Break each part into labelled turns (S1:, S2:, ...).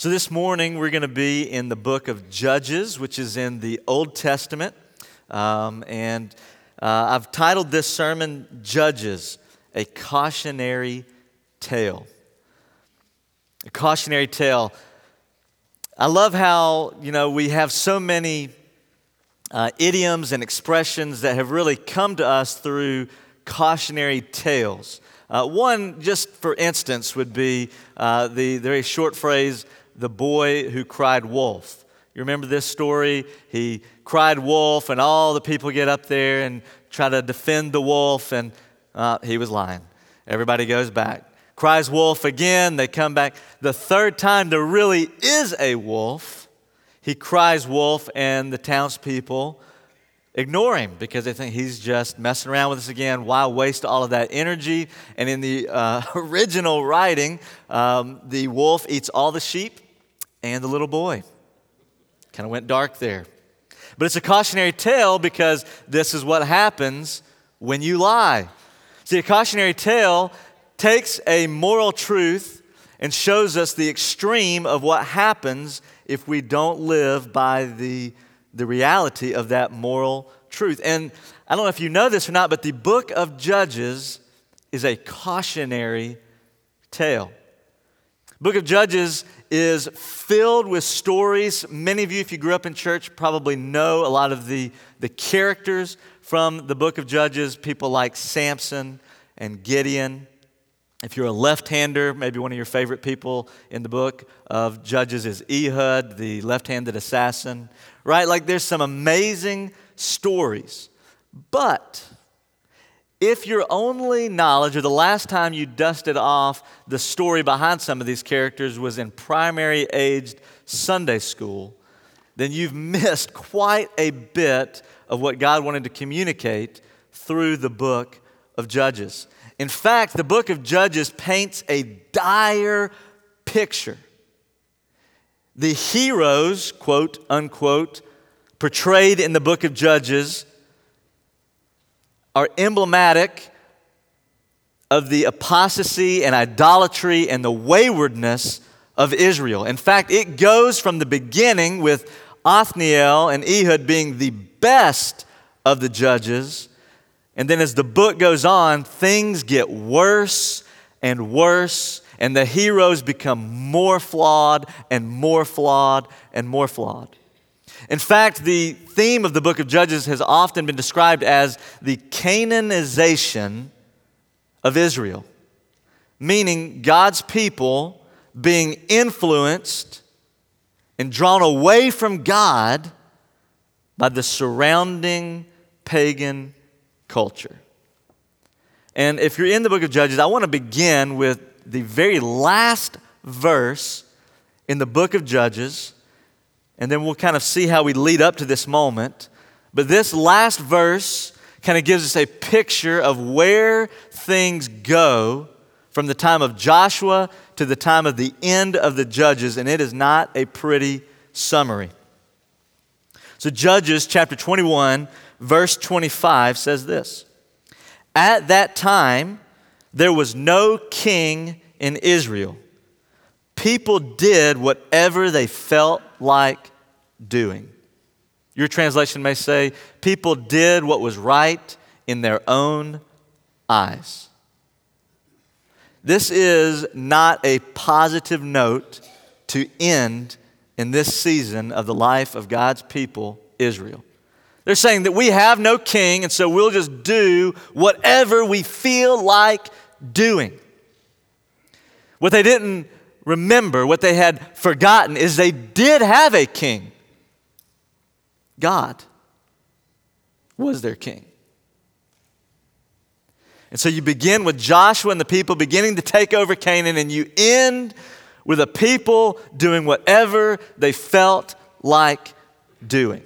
S1: So this morning we're going to be in the book of Judges, which is in the Old Testament. I've titled this sermon, Judges, a Cautionary Tale. A cautionary tale. I love how, we have so many idioms and expressions that have really come to us through cautionary tales. One, just for instance, would be the very short phrase, the boy who cried wolf. You remember this story? He cried wolf, and all the people get up there and try to defend the wolf, and he was lying. Everybody goes back. Cries wolf again, they come back. The third time there really is a wolf, he cries wolf, and the townspeople ignore him because they think he's just messing around with us again. Why waste all of that energy? And in the original writing, the wolf eats all the sheep and the little boy. Kind of went dark there. But it's a cautionary tale because this is what happens when you lie. See, a cautionary tale takes a moral truth and shows us the extreme of what happens if we don't live by the reality of that moral truth. And I don't know if you know this or not, but the book of Judges is a cautionary tale. The book of Judges is filled with stories. Many of you, if you grew up in church, probably know a lot of the characters from the book of Judges, people like Samson and Gideon. If you're a left-hander, maybe one of your favorite people in the book of Judges is Ehud, the left-handed assassin, right? Like there's some amazing stories. But if your only knowledge or the last time you dusted off the story behind some of these characters was in primary-aged Sunday school, then you've missed quite a bit of what God wanted to communicate through the book of Judges. In fact, the book of Judges paints a dire picture. The heroes, quote, unquote, portrayed in the book of Judges are emblematic of the apostasy and idolatry and the waywardness of Israel. In fact, it goes from the beginning with Othniel and Ehud being the best of the judges. And then as the book goes on, things get worse and worse, and the heroes become more flawed and more flawed and more flawed. In fact, the theme of the book of Judges has often been described as the Canaanization of Israel, meaning God's people being influenced and drawn away from God by the surrounding pagan culture. And if you're in the book of Judges, I want to begin with the very last verse in the book of Judges, and then we'll kind of see how we lead up to this moment. But this last verse kind of gives us a picture of where things go from the time of Joshua to the time of the end of the Judges, and it is not a pretty summary. So Judges chapter 21, verse 25 says this: "At that time, there was no king in Israel. People did whatever they felt like doing." Your translation may say, people did what was right in their own eyes. This is not a positive note to end in this season of the life of God's people, Israel. They're saying that we have no king, and so we'll just do whatever we feel like doing. What they didn't remember, what they had forgotten, is they did have a king. God was their king. And so you begin with Joshua and the people beginning to take over Canaan, and you end with a people doing whatever they felt like doing.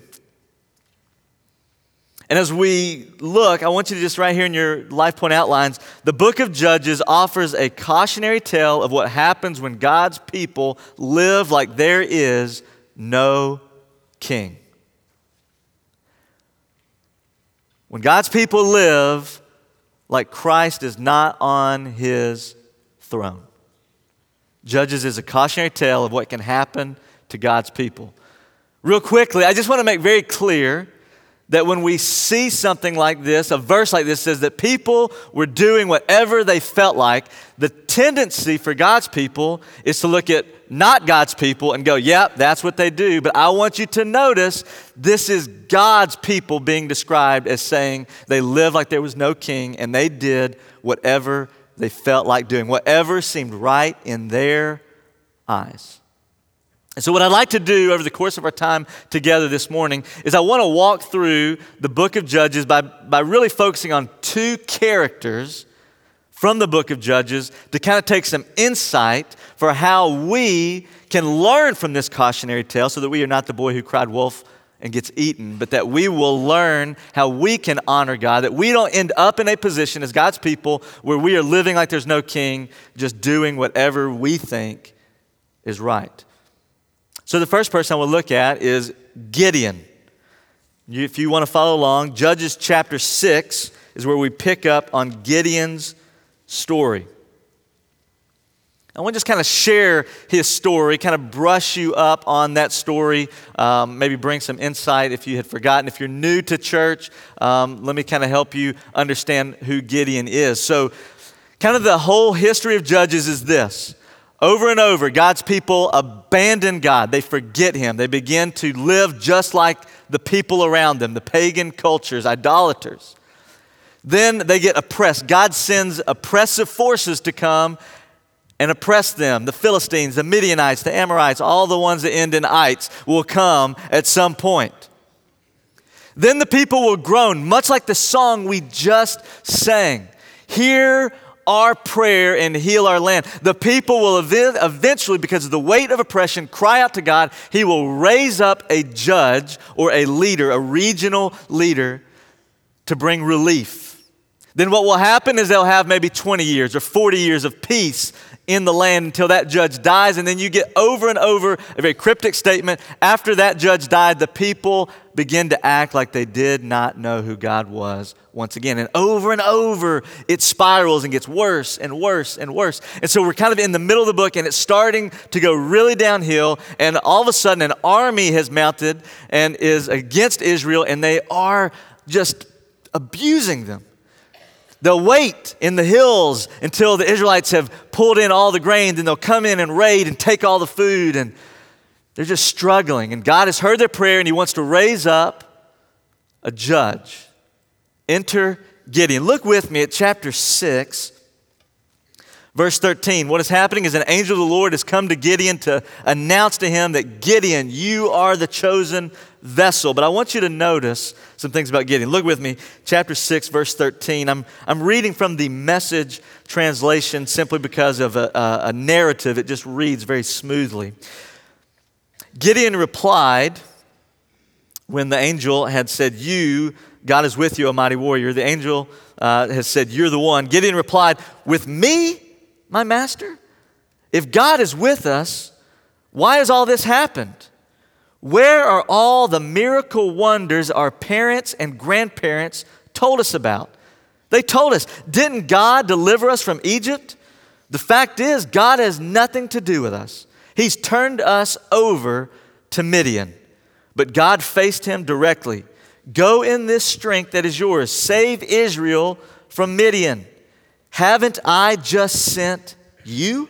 S1: And as we look, I want you to just right here in your life point outlines, the book of Judges offers a cautionary tale of what happens when God's people live like there is no king. When God's people live like Christ is not on his throne. Judges is a cautionary tale of what can happen to God's people. Real quickly, I just want to make very clear that when we see something like this, a verse like this says that people were doing whatever they felt like, the tendency for God's people is to look at not God's people and go, yep, that's what they do. But I want you to notice this is God's people being described as saying they lived like there was no king and they did whatever they felt like doing, whatever seemed right in their eyes. And so what I'd like to do over the course of our time together this morning is I want to walk through the book of Judges by really focusing on two characters from the book of Judges to kind of take some insight for how we can learn from this cautionary tale so that we are not the boy who cried wolf and gets eaten, but that we will learn how we can honor God, that we don't end up in a position as God's people where we are living like there's no king, just doing whatever we think is right. So the first person I will look at is Gideon. If you want to follow along, Judges chapter 6 is where we pick up on Gideon's story. I want to just kind of share his story, kind of brush you up on that story, maybe bring some insight if you had forgotten. If you're new to church, let me kind of help you understand who Gideon is. So kind of the whole history of Judges is this. Over and over, God's people abandon God. They forget Him. They begin to live just like the people around them, the pagan cultures, idolaters. Then they get oppressed. God sends oppressive forces to come and oppress them. The Philistines, the Midianites, the Amorites, all the ones that end in ites will come at some point. Then the people will groan, much like the song we just sang. Hear our prayer and heal our land. The people will eventually, because of the weight of oppression, cry out to God. He will raise up a judge or a leader, a regional leader, to bring relief. Then what will happen is they'll have maybe 20 years or 40 years of peace in the land until that judge dies. And then you get over and over a very cryptic statement. After that judge died, the people begin to act like they did not know who God was once again. And over, it spirals and gets worse and worse and worse. And so we're kind of in the middle of the book and it's starting to go really downhill. And all of a sudden an army has mounted and is against Israel and they are just abusing them. They'll wait in the hills until the Israelites have pulled in all the grain, then they'll come in and raid and take all the food, and they're just struggling. And God has heard their prayer, and He wants to raise up a judge. Enter Gideon. Look with me at chapter 6, verse 13. What is happening is an angel of the Lord has come to Gideon to announce to him that, Gideon, you are the chosen vessel. But I want you to notice some things about Gideon. Look with me, chapter 6, verse 13. I'm reading from the Message translation simply because of a narrative. It just reads very smoothly. Gideon replied when the angel had said, God is with you, a mighty warrior. The angel has said, you're the one. Gideon replied, with me, my master? If God is with us, why has all this happened? Where are all the miracle wonders our parents and grandparents told us about? They told us, didn't God deliver us from Egypt? The fact is, God has nothing to do with us. He's turned us over to Midian. But God faced him directly. Go in this strength that is yours. Save Israel from Midian. Haven't I just sent you?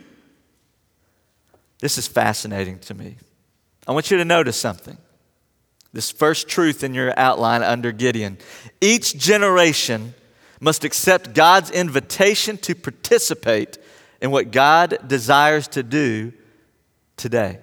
S1: This is fascinating to me. I want you to notice something. This first truth in your outline under Gideon. Each generation must accept God's invitation to participate in what God desires to do today.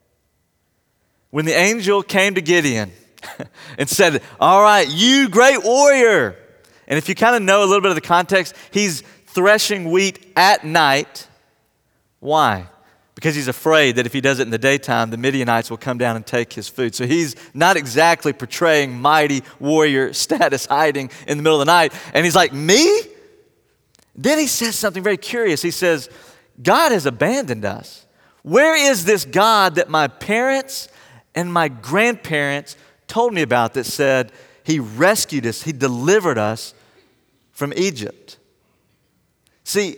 S1: When the angel came to Gideon and said, all right, you great warrior. And if you kind of know a little bit of the context, he's threshing wheat at night. Why? Because he's afraid that if he does it in the daytime, the Midianites will come down and take his food. So he's not exactly portraying mighty warrior status hiding in the middle of the night. And he's like, me? Then he says something very curious. He says, God has abandoned us. Where is this God that my parents and my grandparents told me about that said He rescued us, He delivered us from Egypt? See,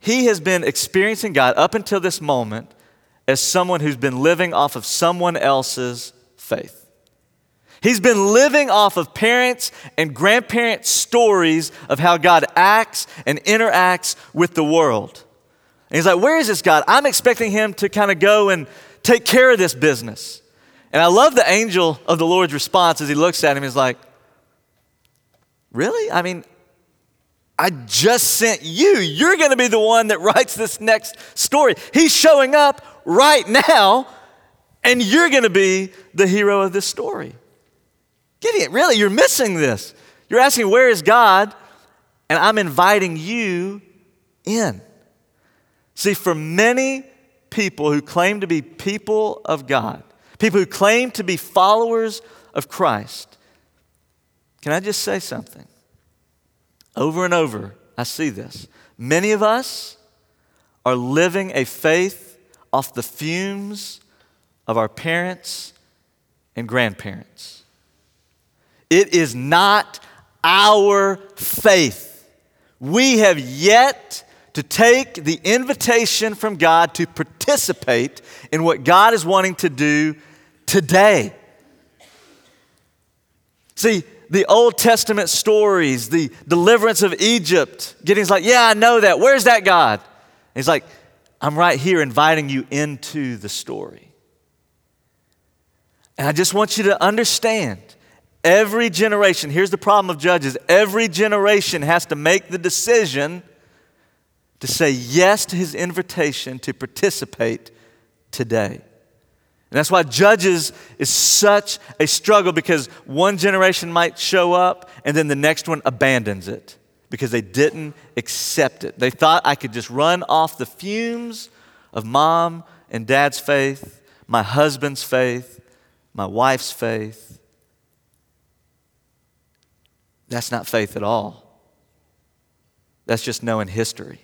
S1: he has been experiencing God up until this moment as someone who's been living off of someone else's faith. He's been living off of parents' and grandparents' stories of how God acts and interacts with the world. And he's like, where is this God? I'm expecting him to kind of go and take care of this business. And I love the angel of the Lord's response as he looks at him. He's like, really? I mean, I just sent you. You're going to be the one that writes this next story. He's showing up right now, and you're going to be the hero of this story. Gideon, really, you're missing this. You're asking, where is God? And I'm inviting you in. See, for many people who claim to be people of God, people who claim to be followers of Christ, can I just say something? Over and over, I see this. Many of us are living a faith off the fumes of our parents and grandparents. It is not our faith. We have yet to take the invitation from God to participate in what God is wanting to do today. See, the Old Testament stories, the deliverance of Egypt, Gideon's like, yeah, I know that. Where's that God? And he's like, I'm right here inviting you into the story. And I just want you to understand, every generation, here's the problem of Judges, every generation has to make the decision to say yes to his invitation to participate today. And that's why Judges is such a struggle, because one generation might show up and then the next one abandons it because they didn't accept it. They thought I could just run off the fumes of mom and dad's faith, my husband's faith, my wife's faith. That's not faith at all. That's just knowing history.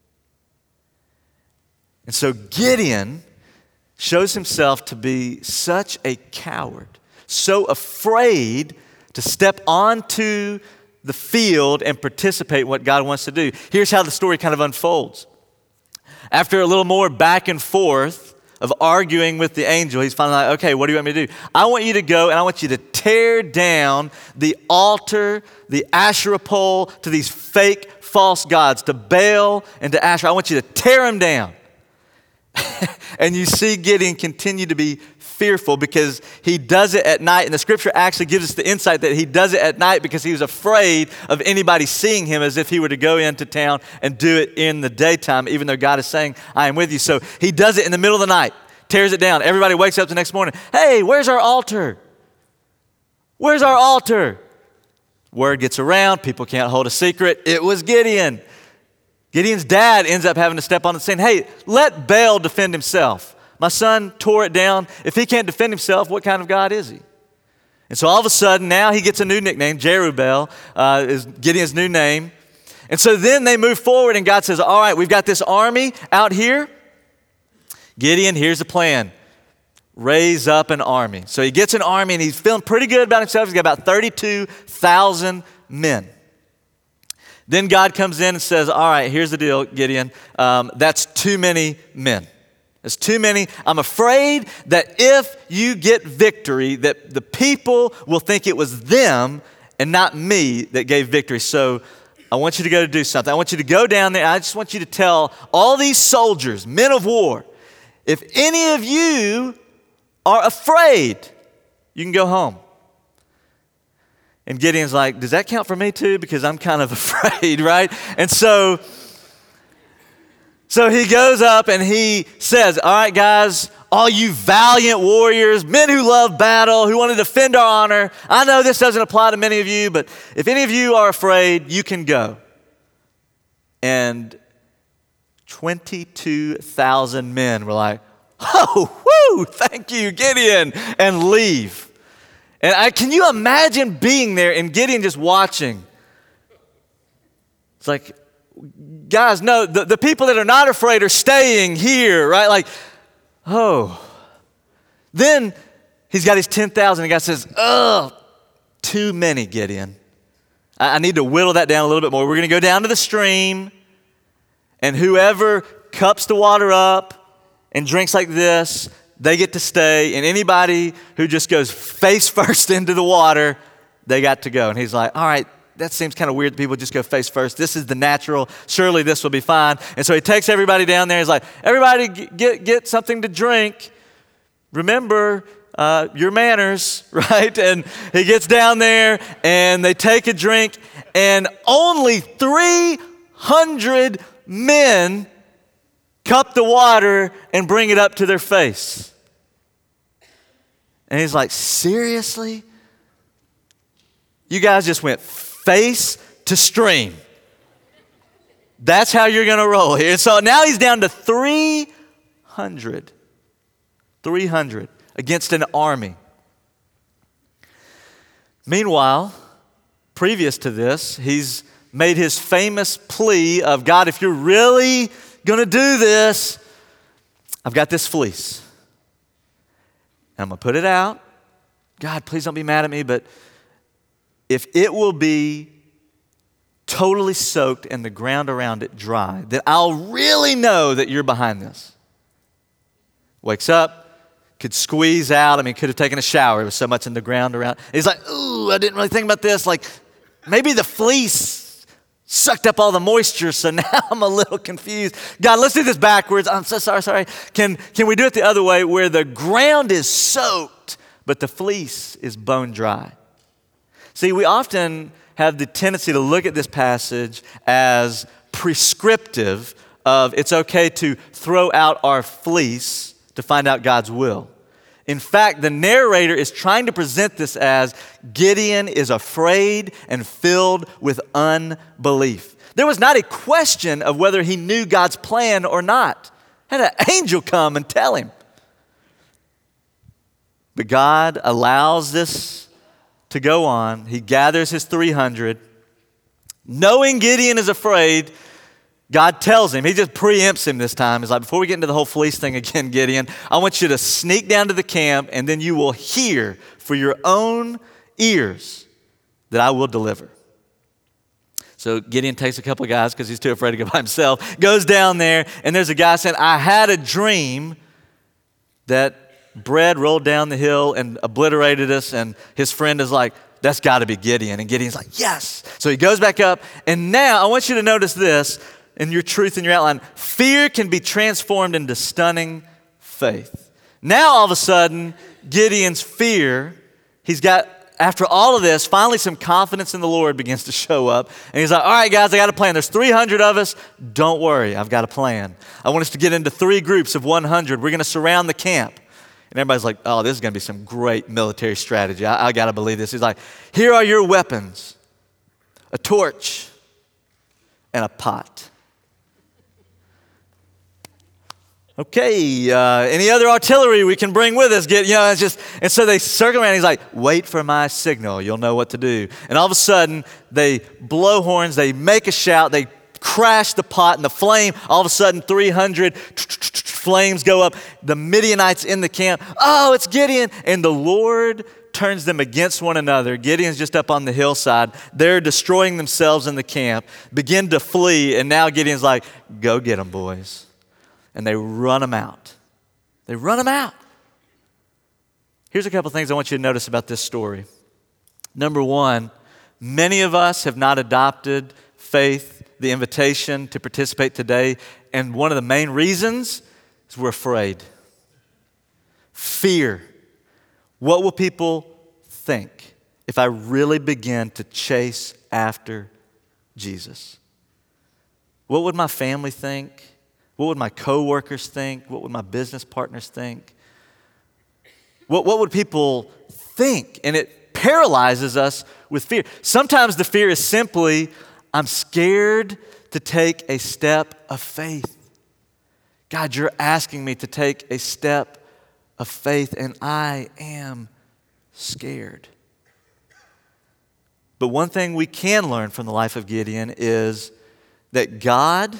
S1: And so Gideon shows himself to be such a coward, so afraid to step onto the field and participate in what God wants to do. Here's how the story kind of unfolds. After a little more back and forth of arguing with the angel, he's finally like, okay, what do you want me to do? I want you to go and I want you to tear down the altar, the Asherah pole to these fake false gods, to Baal and to Asherah. I want you to tear them down. And you see Gideon continue to be fearful because he does it at night. And the scripture actually gives us the insight that he does it at night because he was afraid of anybody seeing him, as if he were to go into town and do it in the daytime, even though God is saying, I am with you. So he does it in the middle of the night, tears it down. Everybody wakes up the next morning. Hey, where's our altar? Where's our altar? Word gets around. People can't hold a secret. It was Gideon. Gideon's dad ends up having to step on and saying, hey, let Baal defend himself. My son tore it down. If he can't defend himself, what kind of God is he? And so all of a sudden, now he gets a new nickname. Jerubbaal is Gideon's new name. And so then they move forward and God says, all right, we've got this army out here. Gideon, here's the plan. Raise up an army. So he gets an army and he's feeling pretty good about himself. He's got about 32,000 men. Then God comes in and says, all right, here's the deal, Gideon. That's too many men. It's too many. I'm afraid that if you get victory, that the people will think it was them and not me that gave victory. So I want you to go to do something. I want you to go down there. I just want you to tell all these soldiers, men of war, if any of you are afraid, you can go home. And Gideon's like, does that count for me too? Because I'm kind of afraid, right? And so he goes up and he says, all right, guys, all you valiant warriors, men who love battle, who want to defend our honor, I know this doesn't apply to many of you, but if any of you are afraid, you can go. And 22,000 men were like, oh, woo, thank you, Gideon, and leave. And can you imagine being there and Gideon just watching? It's like, guys, no, the people that are not afraid are staying here, right? Like, oh. Then he's got his 10,000 and God says, oh, too many, Gideon. I need to whittle that down a little bit more. We're going to go down to the stream And whoever cups the water up and drinks like this, they get to stay. And anybody who just goes face first into the water, they got to go. And he's like, all right, that seems kind of weird that people just go face first. This is the natural. Surely this will be fine. And so he takes everybody down there. He's like, everybody get something to drink. Remember your manners, right? And he gets down there and they take a drink, and only 300 men cup the water and bring it up to their face. And he's like, seriously? You guys just went face to stream. That's how you're going to roll here. And so now he's down to 300. 300 against an army. Meanwhile, previous to this, he's made his famous plea of, God, if you're really going to do this, I've got this fleece. And I'm going to put it out. God, please don't be mad at me, but if it will be totally soaked and the ground around it dry, then I'll really know that you're behind this. Wakes up, could squeeze out. I mean, could have taken a shower. There was so much in the ground around. He's like, ooh, I didn't really think about this. Like, maybe the fleece sucked up all the moisture, so now I'm a little confused. God, let's do this backwards. I'm so sorry. Can we do it the other way, where the ground is soaked, but the fleece is bone dry? See, we often have the tendency to look at this passage as prescriptive of it's okay to throw out our fleece to find out God's will. In fact, the narrator is trying to present this as Gideon is afraid and filled with unbelief. There was not a question of whether he knew God's plan or not. Had an angel come and tell him. But God allows this to go on. He gathers his 300. Knowing Gideon is afraid, God tells him, he just preempts him this time. He's like, before we get into the whole fleece thing again, Gideon, I want you to sneak down to the camp, and then you will hear for your own ears that I will deliver. So Gideon takes a couple of guys because he's too afraid to go by himself, goes down there, and there's a guy saying, I had a dream that bread rolled down the hill and obliterated us. And his friend is like, that's got to be Gideon. And Gideon's like, yes. So he goes back up. And now I want you to notice this in your truth in your outline. Fear can be transformed into stunning faith. Now all of a sudden, Gideon's fear, he's got, after all of this, finally some confidence in the Lord begins to show up. And he's like, all right, guys, I got a plan. There's 300 of us. Don't worry, I've got a plan. I want us to get into 3 groups of 100. We're going to surround the camp. And everybody's like, oh, this is going to be some great military strategy. I got to believe this. He's like, here are your weapons, a torch and a pot. Okay, any other artillery we can bring with us? It's just, and so they circle around. He's like, wait for my signal. You'll know what to do. And all of a sudden, they blow horns. They make a shout. They crash the pot and the flame. All of a sudden, 300 flames go up. The Midianites in the camp. Oh, it's Gideon. And the Lord turns them against one another. Gideon's just up on the hillside. They're destroying themselves in the camp, begin to flee. And now Gideon's like, go get them, boys. And they run them out. They run them out. Here's a couple things I want you to notice about this story. Number one, many of us have not adopted faith, the invitation to participate today. And one of the main reasons is we're afraid. Fear. What will people think if I really begin to chase after Jesus? What would my family think? What would my coworkers think? What would my business partners think? What would people think? And it paralyzes us with fear. Sometimes the fear is simply, I'm scared to take a step of faith. God, you're asking me to take a step of faith, and I am scared. But one thing we can learn from the life of Gideon is that God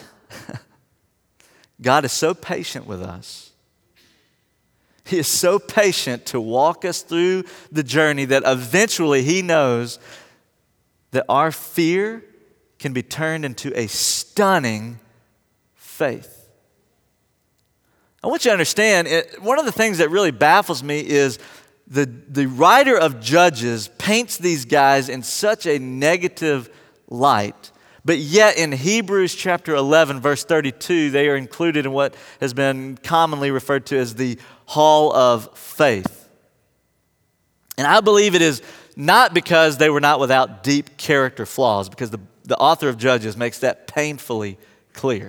S1: is so patient with us. He is so patient to walk us through the journey that eventually He knows that our fear can be turned into a stunning faith. I want you to understand, one of the things that really baffles me is the writer of Judges paints these guys in such a negative light, but yet in Hebrews chapter 11, verse 32, they are included in what has been commonly referred to as the hall of faith. And I believe it is not because they were not without deep character flaws, because the author of Judges makes that painfully clear.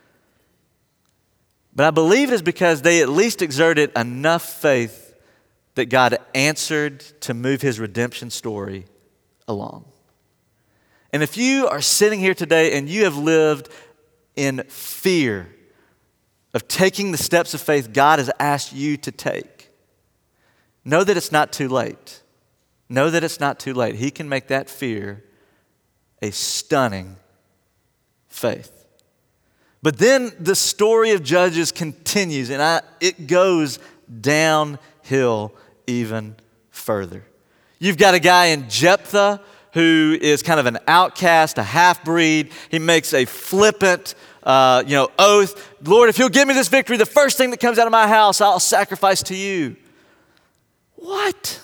S1: But I believe it is because they at least exerted enough faith that God answered to move his redemption story along. And if you are sitting here today and you have lived in fear of taking the steps of faith God has asked you to take, know that it's not too late. Know that it's not too late. He can make that fear a stunning faith. But then the story of Judges continues, and it goes downhill even further. You've got a guy in Jephthah who is kind of an outcast, a half-breed. He makes a flippant oath. Lord, if you'll give me this victory, the first thing that comes out of my house, I'll sacrifice to you. What?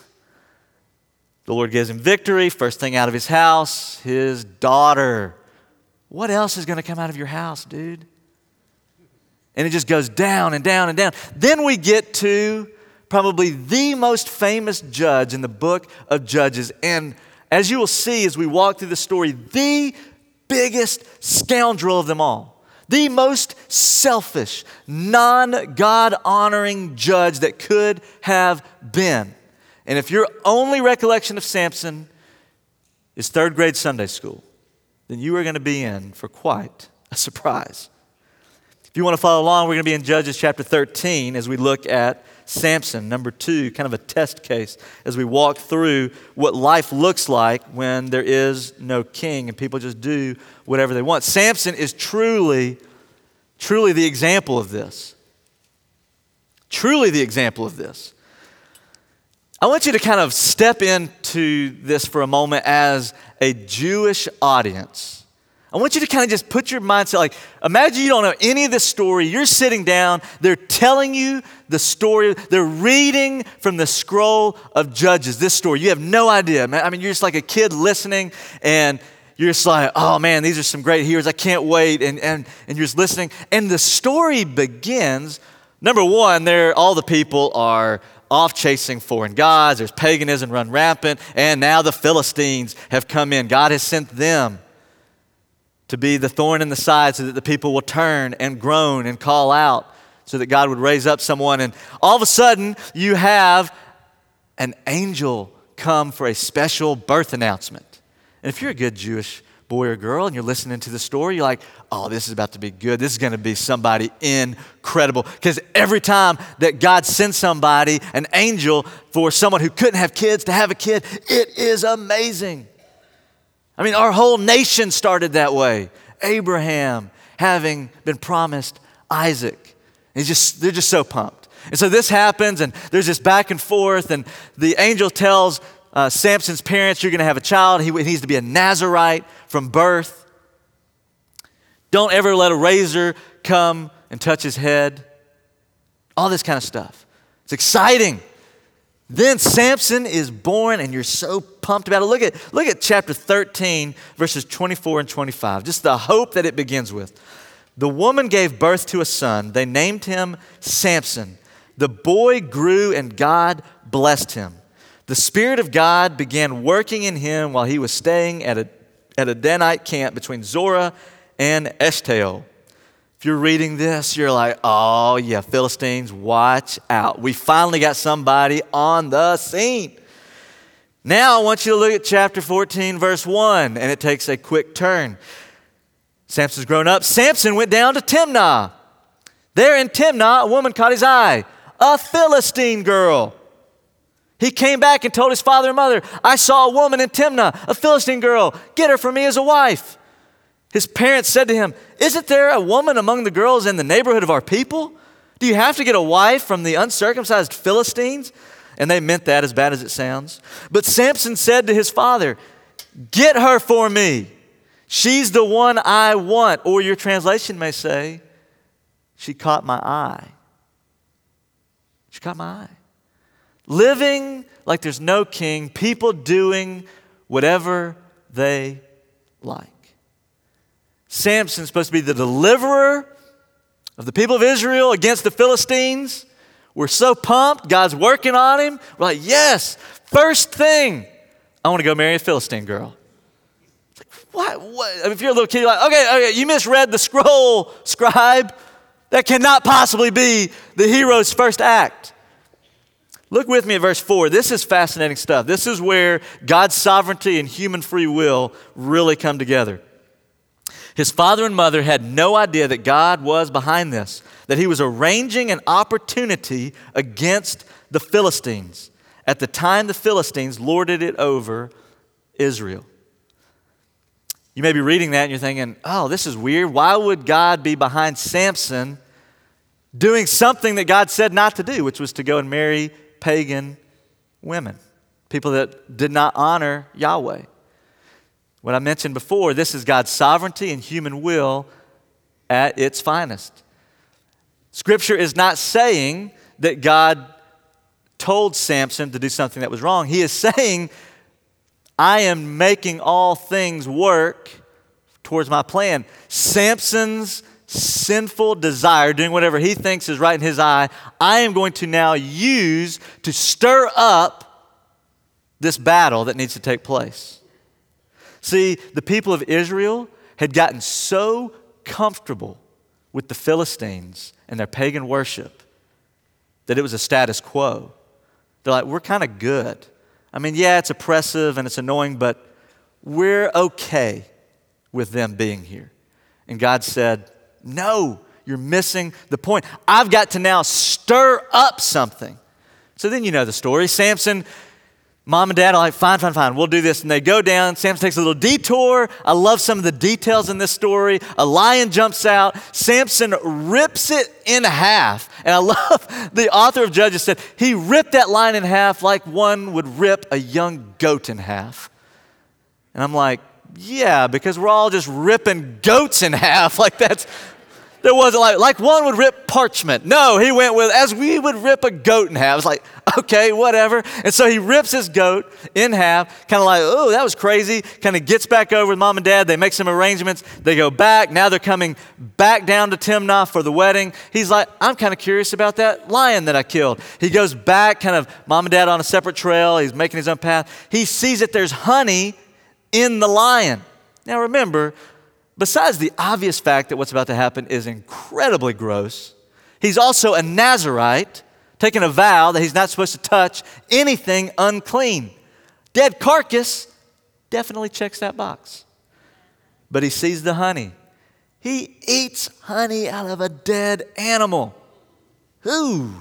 S1: The Lord gives him victory. First thing out of his house, his daughter. What else is going to come out of your house, dude? And it just goes down and down and down. Then we get to probably the most famous judge in the book of Judges. And as you will see as we walk through the story, the biggest scoundrel of them all. The most selfish, non-God-honoring judge that could have been. And if your only recollection of Samson is third grade Sunday school, then you are going to be in for quite a surprise. If you want to follow along, we're going to be in Judges chapter 13 as we look at Samson, number 2, kind of a test case as we walk through what life looks like when there is no king and people just do whatever they want. Samson is truly the example of this. Truly the example of this. I want you to kind of step into this for a moment as a Jewish audience. I want you to kind of just put your mindset, like, imagine you don't know any of this story. You're sitting down, they're telling you the story. They're reading from the scroll of Judges, this story. You have no idea, man. I mean, you're just like a kid listening, and you're just like, oh man, these are some great heroes. I can't wait. And you're just listening. And the story begins, number one, all the people are off chasing foreign gods. There's paganism run rampant. And now the Philistines have come in. God has sent them to be the thorn in the side so that the people will turn and groan and call out so that God would raise up someone. And all of a sudden, you have an angel come for a special birth announcement. And if you're a good Jewish boy or girl and you're listening to the story, you're like, oh, this is about to be good. This is going to be somebody incredible. Because every time that God sends somebody, an angel, for someone who couldn't have kids to have a kid, it is amazing. I mean, our whole nation started that way. Abraham having been promised Isaac. They're just so pumped. And so this happens, and there's this back and forth, and the angel tells Samson's parents, you're going to have a child. He needs to be a Nazirite from birth. Don't ever let a razor come and touch his head. All this kind of stuff. It's exciting. Then Samson is born, and you're so pumped about it. Look at chapter 13, verses 24 and 25. Just the hope that it begins with. The woman gave birth to a son. They named him Samson. The boy grew, and God blessed him. The Spirit of God began working in him while he was staying at a Danite camp between Zorah and Eshtaol. If you're reading this, you're like, oh yeah, Philistines, watch out. We finally got somebody on the scene. Now I want you to look at chapter 14, verse 1, and it takes a quick turn. Samson's grown up. Samson went down to Timnah. There in Timnah, a woman caught his eye, a Philistine girl. He came back and told his father and mother, I saw a woman in Timnah, a Philistine girl. Get her for me as a wife. His parents said to him, isn't there a woman among the girls in the neighborhood of our people? Do you have to get a wife from the uncircumcised Philistines? And they meant that as bad as it sounds. But Samson said to his father, get her for me. She's the one I want. Or your translation may say, she caught my eye. She caught my eye. Living like there's no king, people doing whatever they like. Samson's supposed to be the deliverer of the people of Israel against the Philistines. We're so pumped. God's working on him. We're like, yes, first thing, I want to go marry a Philistine girl. It's like, what? I mean, if you're a little kid, you're like, okay, you misread the scroll, scribe. That cannot possibly be the hero's first act. Look with me at verse 4. This is fascinating stuff. This is where God's sovereignty and human free will really come together. His father and mother had no idea that God was behind this, that he was arranging an opportunity against the Philistines. At the time, the Philistines lorded it over Israel. You may be reading that and you're thinking, oh, this is weird. Why would God be behind Samson doing something that God said not to do, which was to go and marry pagan women, people that did not honor Yahweh? What I mentioned before, this is God's sovereignty and human will at its finest. Scripture is not saying that God told Samson to do something that was wrong. He is saying, I am making all things work towards my plan. Samson's sinful desire, doing whatever he thinks is right in his eye, I am going to now use to stir up this battle that needs to take place. See, the people of Israel had gotten so comfortable with the Philistines and their pagan worship that it was a status quo. They're like, we're kind of good. I mean, yeah, it's oppressive and it's annoying, but we're okay with them being here. And God said, no, you're missing the point. I've got to now stir up something. So then you know the story. Samson, mom and dad are like, fine, we'll do this. And they go down. Samson takes a little detour. I love some of the details in this story. A lion jumps out. Samson rips it in half. And I love the author of Judges said, he ripped that lion in half like one would rip a young goat in half. And I'm like, yeah, because we're all just ripping goats in half. Like there wasn't like one would rip parchment. No, he went with, as we would rip a goat in half. It's like, okay, whatever. And so he rips his goat in half, kind of like, oh, that was crazy. Kind of gets back over with mom and dad. They make some arrangements. They go back. Now they're coming back down to Timnah for the wedding. He's like, I'm kind of curious about that lion that I killed. He goes back, kind of mom and dad on a separate trail. He's making his own path. He sees that there's honey in the lion. Now remember, besides the obvious fact that what's about to happen is incredibly gross, he's also a Nazirite, taking a vow that he's not supposed to touch anything unclean. Dead carcass definitely checks that box. But he sees the honey. He eats honey out of a dead animal. Ooh.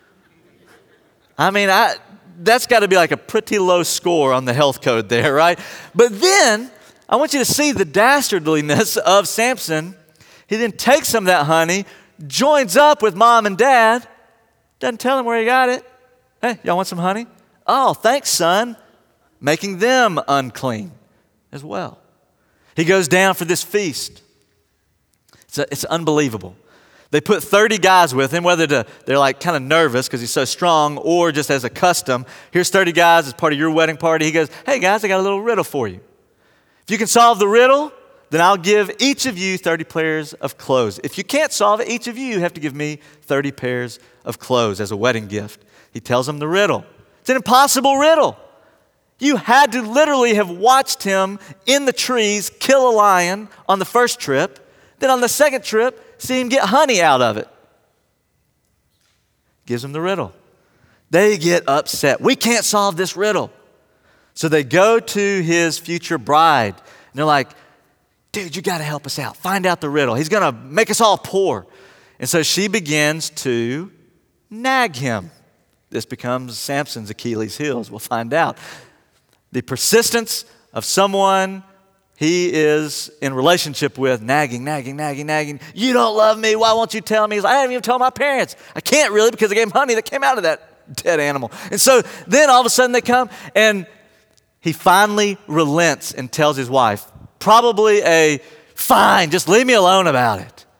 S1: I mean, that's got to be like a pretty low score on the health code there, right? But then I want you to see the dastardliness of Samson. He then takes some of that honey, joins up with mom and dad, doesn't tell them where he got it. Hey, y'all want some honey? Oh, thanks, son. Making them unclean as well. He goes down for this feast. It's unbelievable. They put 30 guys with him, whether they're like kind of nervous because he's so strong or just as a custom. Here's 30 guys as part of your wedding party. He goes, hey guys, I got a little riddle for you. If you can solve the riddle, then I'll give each of you 30 pairs of clothes. If you can't solve it, each of you have to give me 30 pairs of clothes as a wedding gift. He tells them the riddle. It's an impossible riddle. You had to literally have watched him in the trees kill a lion on the first trip. Then on the second trip, see him get honey out of it. Gives them the riddle. They get upset. We can't solve this riddle. So they go to his future bride, and they're like, dude, you got to help us out. Find out the riddle. He's going to make us all poor. And so she begins to nag him. This becomes Samson's Achilles' heels. We'll find out. The persistence of someone he is in relationship with, nagging. You don't love me. Why won't you tell me? He's like, I haven't even told my parents. I can't really because I gave him honey that came out of that dead animal. And so then all of a sudden they come and he finally relents and tells his wife, probably fine, just leave me alone about it.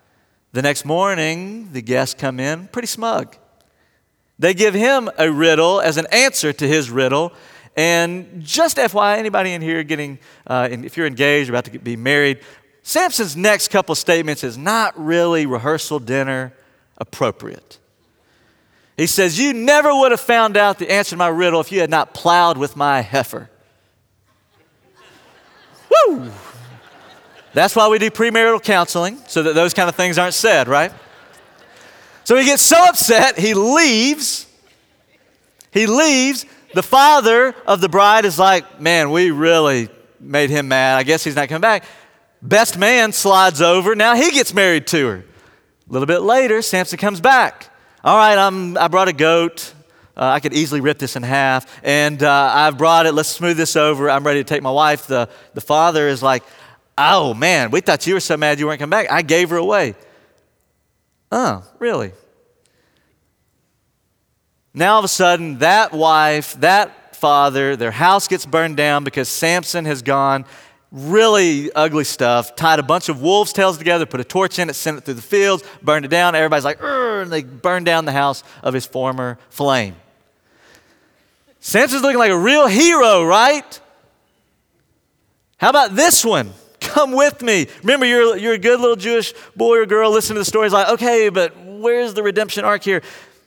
S1: The next morning, the guests come in pretty smug. They give him a riddle as an answer to his riddle. And just FYI, anybody in here if you're engaged, about to be married, Samson's next couple statements is not really rehearsal dinner appropriate. He says, you never would have found out the answer to my riddle if you had not plowed with my heifer. Woo! That's why we do premarital counseling, so that those kind of things aren't said, right? So he gets so upset, he leaves. The father of the bride is like, man, we really made him mad. I guess he's not coming back. Best man slides over. Now he gets married to her. A little bit later, Samson comes back. All right, I brought a goat. I could easily rip this in half. And I've brought it. Let's smooth this over. I'm ready to take my wife. The father is like, oh, man, we thought you were so mad you weren't coming back. I gave her away. Oh, really? Now all of a sudden, that wife, that father, their house gets burned down because Samson has gone really ugly stuff, tied a bunch of wolves' tails together, put a torch in it, sent it through the fields, burned it down. Everybody's like, and they burned down the house of his former flame. Samson's looking like a real hero, right? How about this one? Come with me. Remember, you're a good little Jewish boy or girl listening to the stories like, okay, but where's the redemption arc here?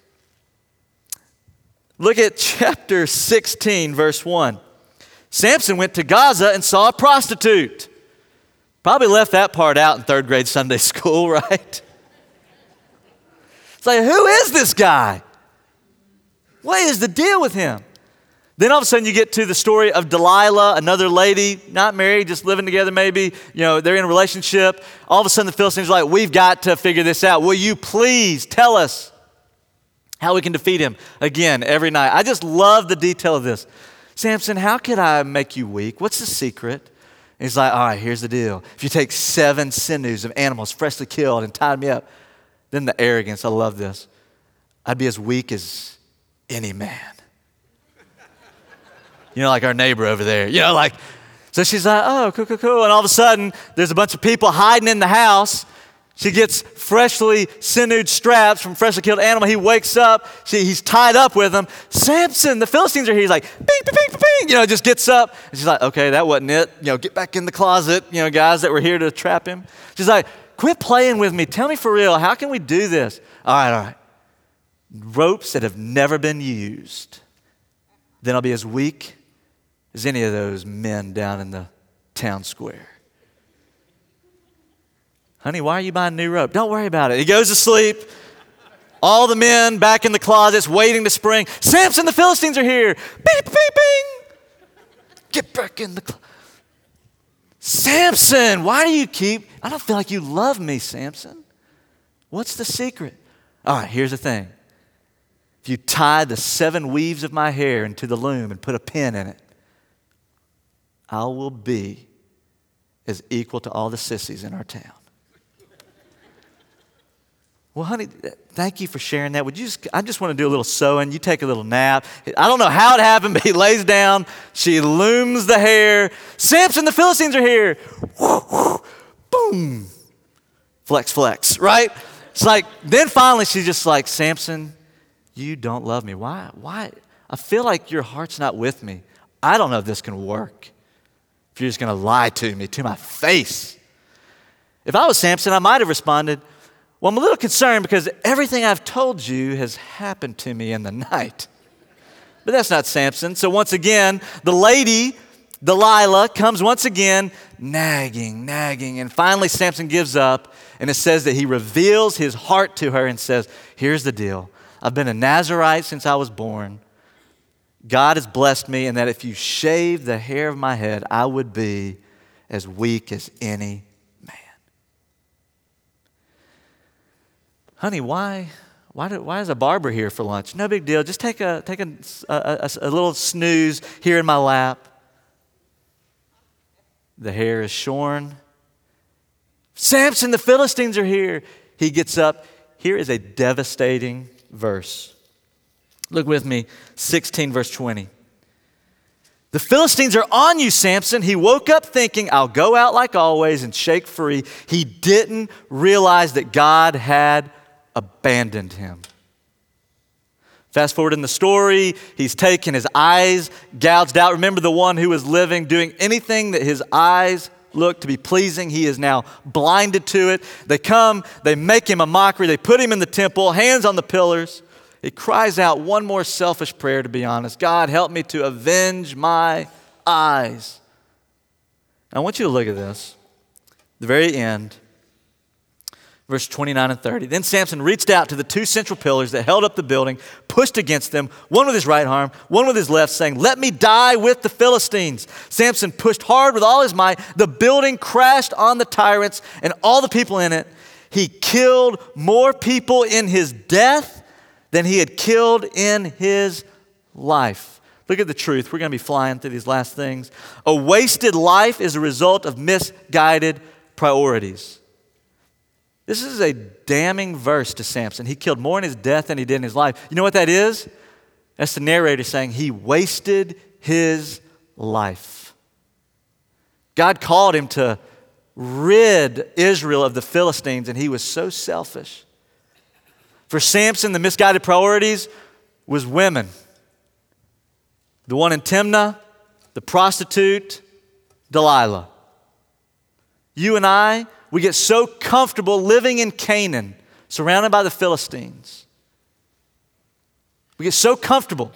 S1: Look at chapter 16, verse 1. Samson went to Gaza and saw a prostitute. Probably left that part out in third grade Sunday school, right? It's like, who is this guy? What is the deal with him? Then all of a sudden you get to the story of Delilah, another lady, not married, just living together maybe. They're in a relationship. All of a sudden the Philistines are like, we've got to figure this out. Will you please tell us how we can defeat him again every night? I just love the detail of this. Samson, how could I make you weak? What's the secret? And he's like, all right, here's the deal. If you take 7 sinews of animals freshly killed and tied me up, then the arrogance, I love this. I'd be as weak as any man. Like our neighbor over there. So she's like, oh, cool. And all of a sudden, there's a bunch of people hiding in the house. She gets freshly sinewed straps from freshly killed animal. He wakes up. He's tied up with them. Samson, the Philistines are here. He's like, bing, bing, bing, bing, just gets up. And she's like, okay, that wasn't it. Get back in the closet, guys that were here to trap him. She's like, quit playing with me. Tell me for real. How can we do this? All right. Ropes that have never been used. Then I'll be as weak as any of those men down in the town square. Honey, why are you buying a new rope? Don't worry about it. He goes to sleep. All the men back in the closets waiting to spring. Samson, the Philistines are here. Bing, bing, bing. Get back in the closet. Samson, why do you I don't feel like you love me, Samson. What's the secret? All right, here's the thing. If you tie the 7 weaves of my hair into the loom and put a pin in it, I will be as equal to all the sissies in our town. Well, honey, thank you for sharing that. I just want to do a little sewing. You take a little nap. I don't know how it happened, but he lays down. She looms the hair. Samson, the Philistines are here. Boom. Flex, flex, right? It's like, then finally she's just like, Samson, you don't love me. Why? I feel like your heart's not with me. I don't know if this can work. If you're just going to lie to me, to my face. If I was Samson, I might have responded, well, I'm a little concerned because everything I've told you has happened to me in the night. But that's not Samson. So once again, the lady, Delilah, comes once again, nagging. And finally Samson gives up. And it says that he reveals his heart to her and says, here's the deal. I've been a Nazirite since I was born. God has blessed me, and that if you shave the hair of my head, I would be as weak as any man. Honey, why is a barber here for lunch? No big deal. Just take a little snooze here in my lap. The hair is shorn. Samson, the Philistines are here. He gets up. Here is a devastating verse. Look with me, 16 verse 20. The Philistines are on you, Samson. He woke up thinking, I'll go out like always and shake free. He didn't realize that God had abandoned him. Fast forward in the story, he's taken his eyes, gouged out. Remember the one who was living, doing anything that his eyes looked to be pleasing. He is now blinded to it. They come, they make him a mockery. They put him in the temple, hands on the pillars. He cries out one more selfish prayer, to be honest. God, help me to avenge my eyes. I want you to look at this. The very end, verse 29 and 30. Then Samson reached out to the two central pillars that held up the building, pushed against them, one with his right arm, one with his left, saying, let me die with the Philistines. Samson pushed hard with all his might. The building crashed on the tyrants and all the people in it. He killed more people in his death than he had killed in his life. Look at the truth. We're going to be flying through these last things. A wasted life is a result of misguided priorities. This is a damning verse to Samson. He killed more in his death than he did in his life. You know what that is? That's the narrator saying he wasted his life. God called him to rid Israel of the Philistines, and he was so selfish. For Samson, the misguided priorities was women. The one in Timnah, the prostitute, Delilah. You and I, we get so comfortable living in Canaan, surrounded by the Philistines. We get so comfortable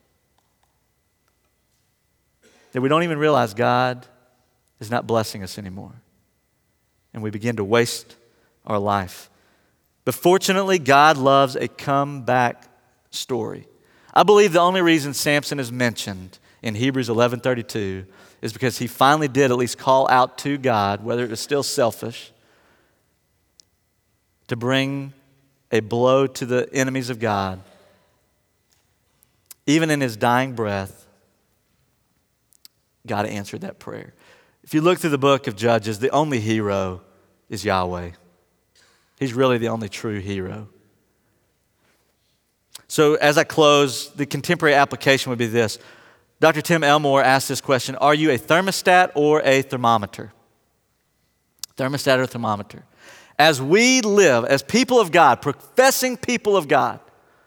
S1: that we don't even realize God is not blessing us anymore. And we begin to waste our life. But fortunately, God loves a comeback story. I believe the only reason Samson is mentioned in Hebrews 11:32 is because he finally did at least call out to God, whether it was still selfish, to bring a blow to the enemies of God. Even in his dying breath, God answered that prayer. If you look through the book of Judges, the only hero is Yahweh. He's really the only true hero. So as I close, the contemporary application would be this. Dr. Tim Elmore asked this question, are you a thermostat or a thermometer? Thermostat or thermometer? As we live, as people of God, professing people of God,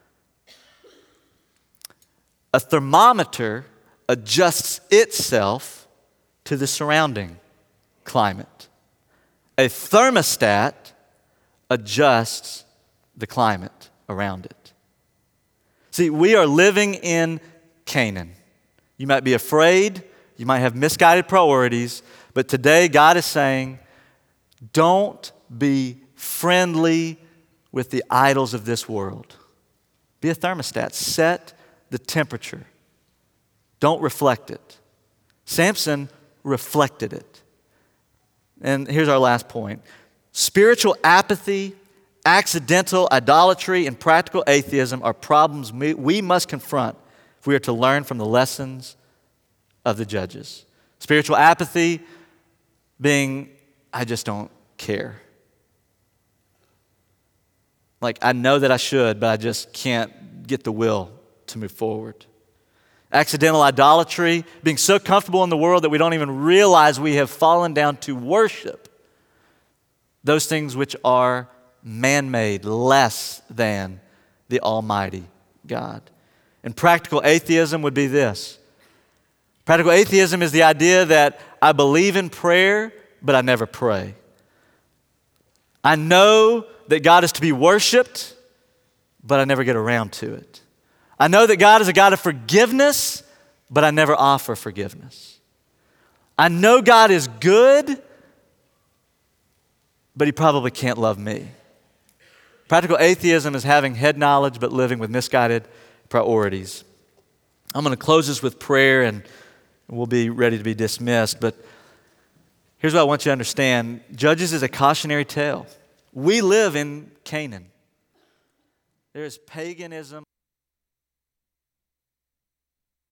S1: a thermometer adjusts itself to the surrounding climate. A thermostat adjusts the climate around it. See, we are living in Canaan. You might be afraid, you might have misguided priorities, but today God is saying, don't be friendly with the idols of this world. Be a thermostat. Set the temperature. Don't reflect it. Samson reflected it. And here's our last point. Spiritual apathy, accidental idolatry, and practical atheism are problems we must confront if we are to learn from the lessons of the Judges. Spiritual apathy being, I just don't care. Like, I know that I should, but I just can't get the will to move forward. Accidental idolatry, being so comfortable in the world that we don't even realize we have fallen down to worship those things which are man-made, less than the Almighty God. And practical atheism would be this. Practical atheism is the idea that I believe in prayer, but I never pray. I know that God is to be worshiped, but I never get around to it. I know that God is a God of forgiveness, but I never offer forgiveness. I know God is good, but he probably can't love me. Practical atheism is having head knowledge but living with misguided priorities. I'm going to close this with prayer and we'll be ready to be dismissed. But here's what I want you to understand. Judges is a cautionary tale. We live in Canaan. There is paganism.